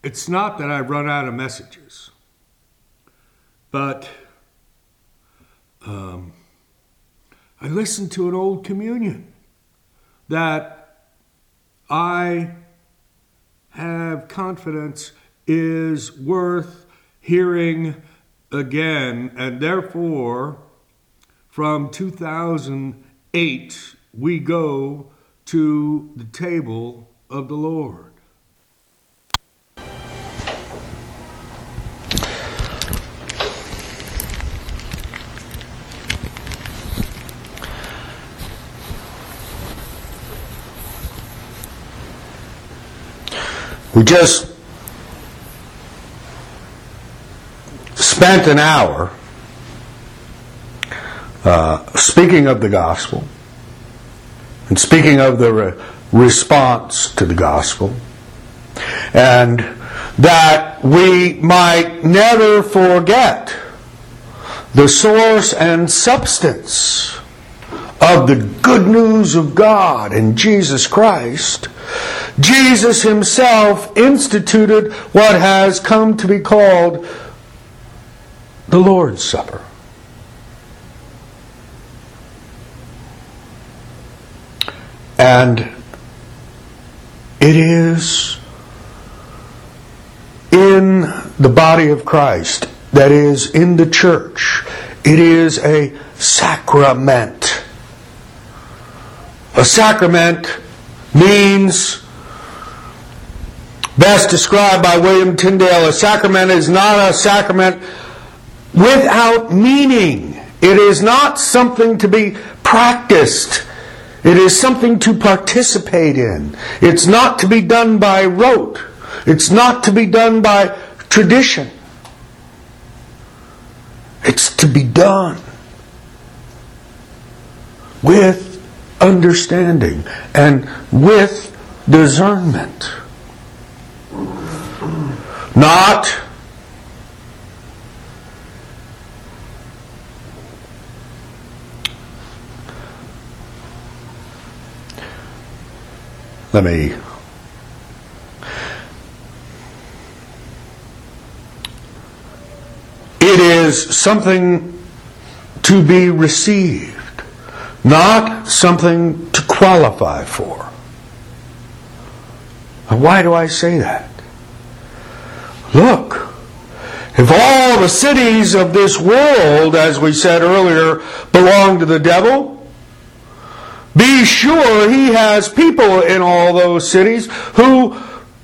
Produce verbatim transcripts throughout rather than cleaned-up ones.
It's not that I've run out of messages, but um, I listened to an old communion that I have confidence is worth hearing again, and therefore from two thousand eight we go to the table of the Lord. We just spent an hour uh, speaking of the gospel and speaking of the re- response to the gospel, and that we might never forget the source and substance of the good news of God in Jesus Christ. Jesus himself instituted what has come to be called the Lord's Supper. And it is in the body of Christ, that is, in the church, it is a sacrament. A sacrament means, best described by William Tyndale, a sacrament is not a sacrament without meaning. It is not something to be practiced. It is something to participate in. It's not to be done by rote. It's not to be done by tradition. It's to be done with understanding and with discernment. Not let me it is something to be received, not something to qualify for. Why do I say that? Look, if all the cities of this world, as we said earlier, belong to the devil, be sure he has people in all those cities who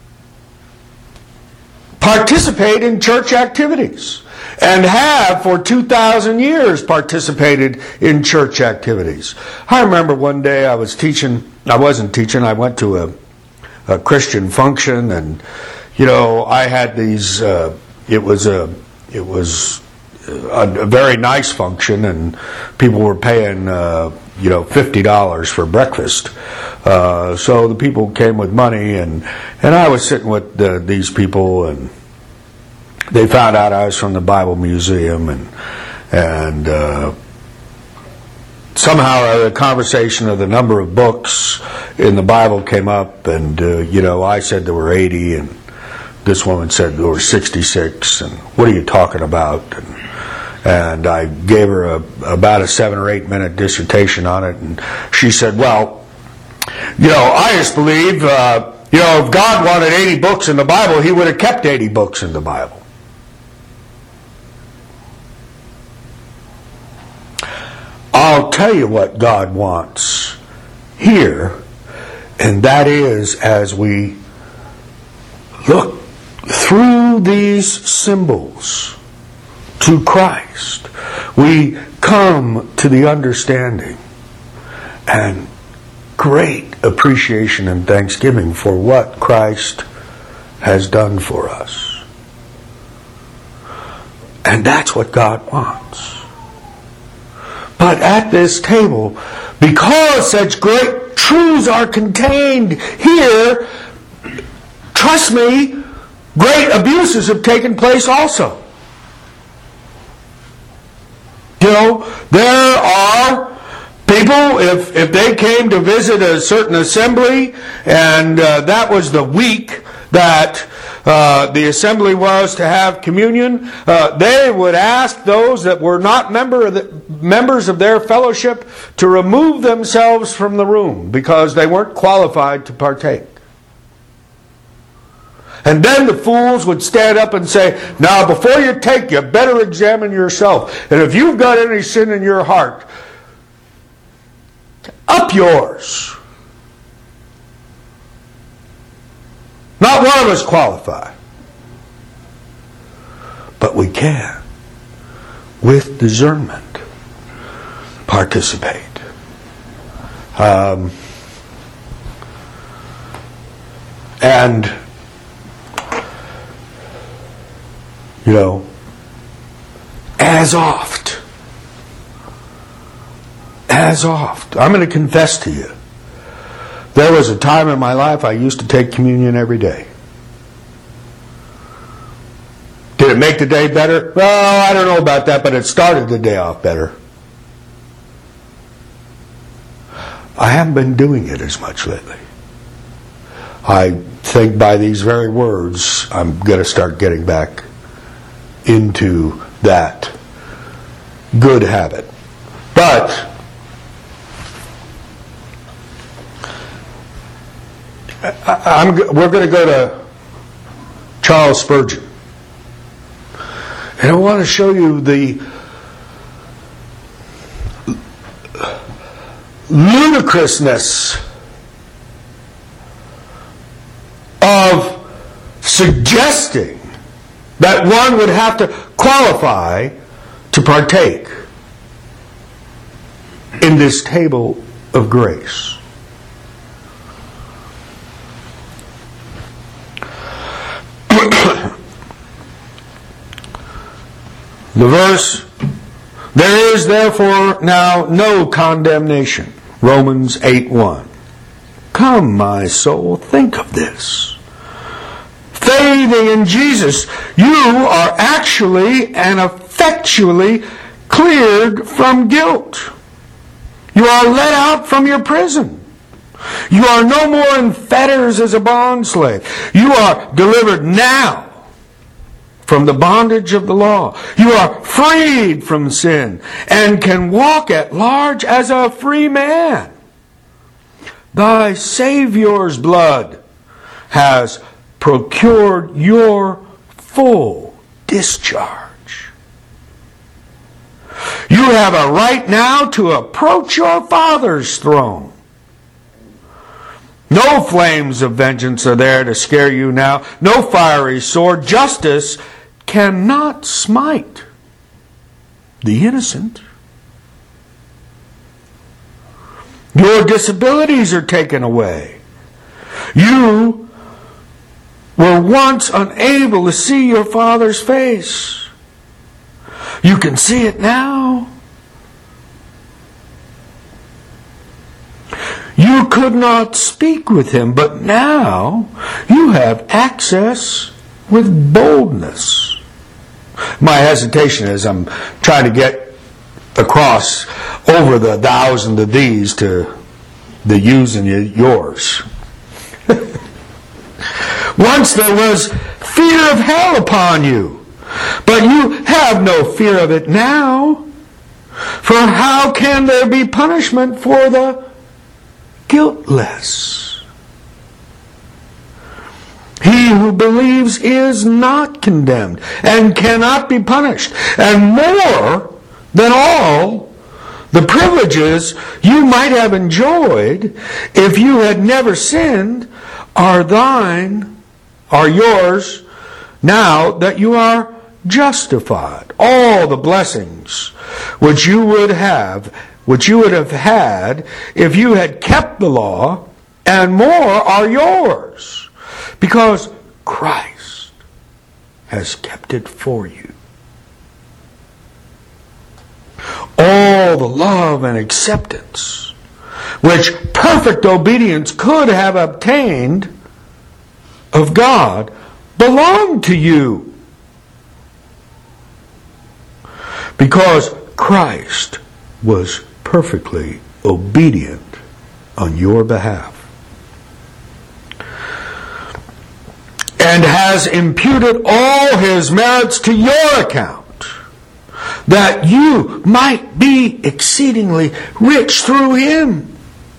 participate in church activities and have for two thousand years participated in church activities. I remember one day I was teaching, I wasn't teaching, I went to a, a Christian function, and you know, I had these, uh, it was a, it was a, a very nice function, and people were paying, uh, you know, fifty dollars for breakfast. Uh, so the people came with money, and, and I was sitting with uh, these people, and they found out I was from the Bible Museum, and and uh, somehow a conversation of the number of books in the Bible came up, and uh, you know, I said there were eighty, and this woman said there were sixty-six, and what are you talking about? And, and I gave her a, about a seven or eight minute dissertation on it, and she said, well, you know, I just believe, uh, you know, if God wanted eighty books in the Bible, he would have kept eighty books in the Bible. I'll tell you what God wants here, and that is, as we look through these symbols to Christ, we come to the understanding and great appreciation and thanksgiving for what Christ has done for us. And that's what God wants. But at this table, because such great truths are contained here, trust me, great abuses have taken place also. You know, there are people, if, if they came to visit a certain assembly, and uh, that was the week that uh, the assembly was to have communion, uh, they would ask those that were not member of the, members of their fellowship to remove themselves from the room because they weren't qualified to partake. And then the fools would stand up and say, now before you take, you better examine yourself. And if you've got any sin in your heart, up yours. Not one of us qualify. But we can, with discernment, participate. Um, and, you know, as oft, as oft, I'm going to confess to you, there was a time in my life I used to take communion every day. Did it make the day better? Well, I don't know about that, but it started the day off better. I haven't been doing it as much lately. I think by these very words, I'm going to start getting back into that good habit. But I'm, we're going to go to Charles Spurgeon. And I want to show you the ludicrousness of suggesting that one would have to qualify to partake in this table of grace. The verse, there is therefore now no condemnation. Romans eight one. Come, my soul, think of this. Faithing in Jesus, you are actually and effectually cleared from guilt. You are let out from your prison. You are no more in fetters as a bondslave. You are delivered now from the bondage of the law. You are freed from sin and can walk at large as a free man. Thy Savior's blood has procured your full discharge. You have a right now to approach your Father's throne. No flames of vengeance are there to scare you now. No fiery sword. Justice cannot smite the innocent. Your disabilities are taken away. You were once unable to see your Father's face. You can see it now. You could not speak with Him, but now you have access with boldness. My hesitation is I'm trying to get across over the thousand of these to the yous and yours. Once there was fear of hell upon you, but you have no fear of it now. For how can there be punishment for the guiltless? He who believes is not condemned and cannot be punished. And more than all, the privileges you might have enjoyed if you had never sinned are thine, are yours, now that you are justified. All the blessings which you would have, which you would have had if you had kept the law, and more are yours. Because Christ has kept it for you. All the love and acceptance which perfect obedience could have obtained of God belong to you. Because Christ was perfectly obedient on your behalf. and has imputed all his merits to your account, that you might be exceedingly rich through him,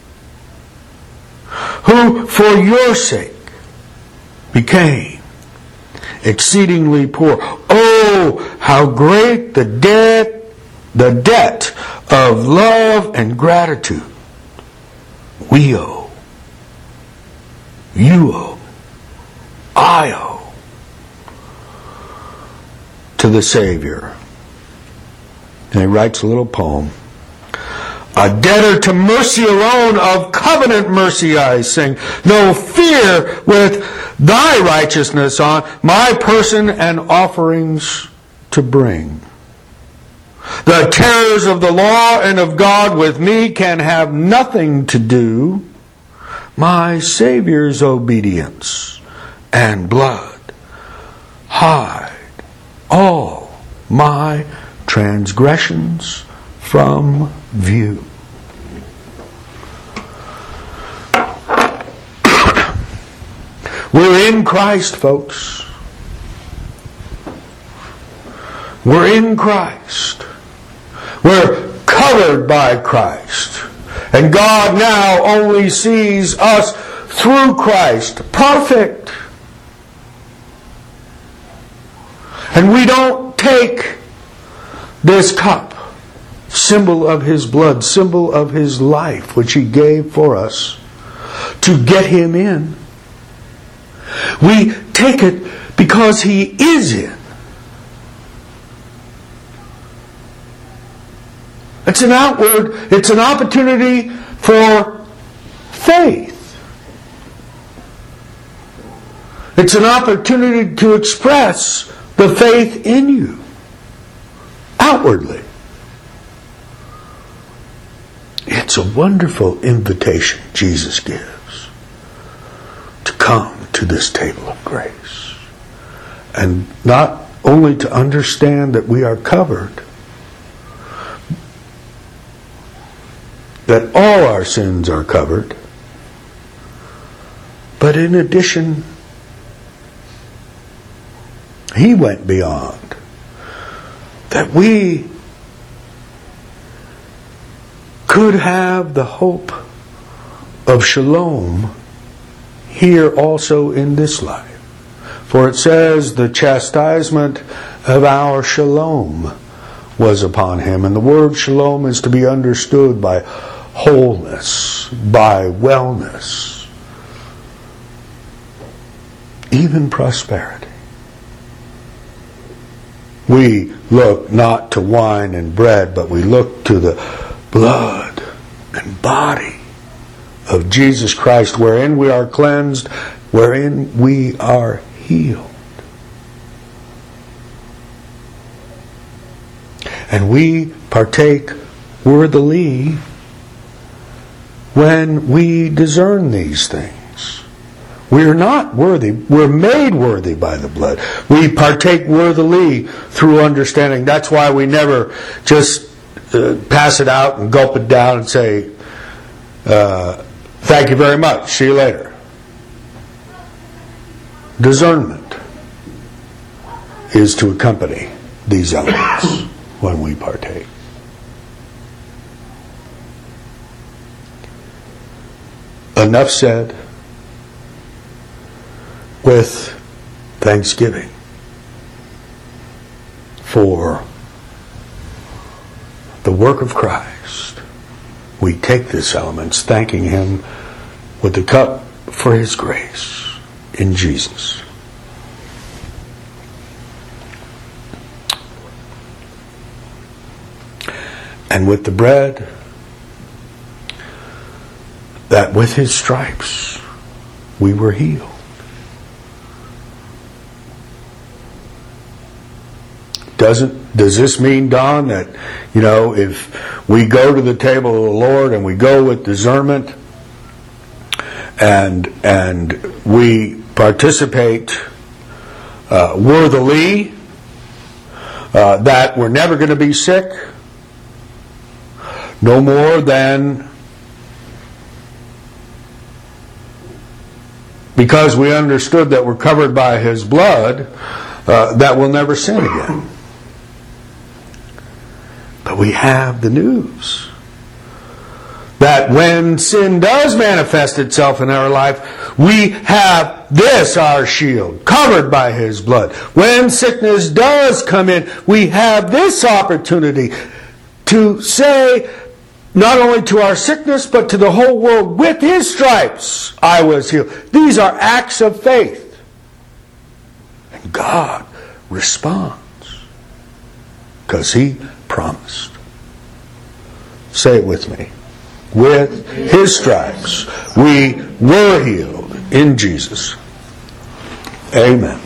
who for your sake became exceedingly poor. Oh, how great the debt, the debt of love and gratitude we owe, you owe, I owe to the Savior. And he writes a little poem. A debtor to mercy alone, of covenant mercy I sing. No fear with thy righteousness on my person and offerings to bring. The terrors of the law and of God with me can have nothing to do. My Savior's obedience and blood hide all my transgressions from view. We're in Christ, folks. We're in Christ. We're covered by Christ. And God now only sees us through Christ, perfect. And we don't take this cup, symbol of his blood, symbol of his life, which he gave for us, to get him in. We take it because he is in. It's an outward, it's an opportunity for faith. It's an opportunity to express the faith in you outwardly. It's a wonderful invitation Jesus gives to come to this table of grace. And not only to understand that we are covered, that all our sins are covered, but in addition, he went beyond. That we could have the hope of shalom here also in this life. For it says the chastisement of our shalom was upon him. And the word shalom is to be understood by wholeness, by wellness, even prosperity. We look not to wine and bread, but we look to the blood and body of Jesus Christ, wherein we are cleansed, wherein we are healed. And we partake worthily when we discern these things. We are not worthy. We're made worthy by the blood. We partake worthily through understanding. That's why we never just uh, pass it out and gulp it down and say, uh, thank you very much, see you later. Discernment is to accompany these elements when we partake. Enough said with thanksgiving for the work of Christ. We take this elements, thanking him with the cup for his grace in Jesus. And with the bread, that with his stripes we were healed. Doesn't does this mean, Don, that, you know, if we go to the table of the Lord and we go with discernment and and we participate uh, worthily, uh, that we're never going to be sick? No more than because we understood that we're covered by His blood, uh, that we'll never sin again. But we have the news that when sin does manifest itself in our life, we have this, our shield, covered by His blood. When sickness does come in, we have this opportunity to say, not only to our sickness, but to the whole world, with His stripes I was healed. These are acts of faith. And God responds, because He promised. Say it with me. With His stripes we were healed in Jesus. Amen.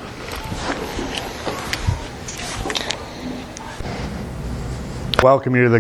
Welcome you to the